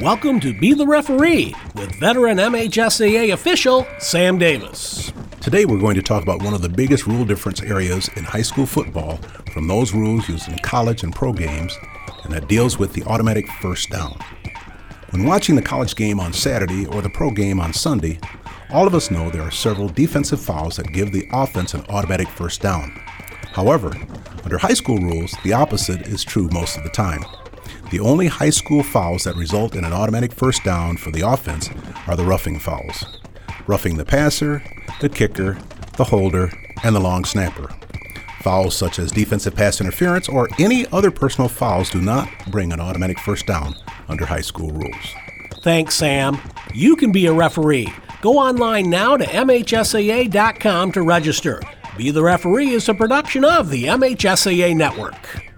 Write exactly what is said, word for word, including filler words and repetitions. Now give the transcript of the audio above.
Welcome to Be the Referee with veteran M H S A A official Sam Davis. Today we're going to talk about one of the biggest rule difference areas in high school football from those rules used in college and pro games, and that deals with the automatic first down. When watching the college game on Saturday or the pro game on Sunday, all of us know there are several defensive fouls that give the offense an automatic first down. However, under high school rules, the opposite is true most of the time. The only high school fouls that result in an automatic first down for the offense are the roughing fouls. Roughing the passer, the kicker, the holder, and the long snapper. Fouls such as defensive pass interference or any other personal fouls do not bring an automatic first down under high school rules. Thanks, Sam. You can be a referee. Go online now to M H S A A dot com to register. Be the Referee is a production of the M H S A A Network.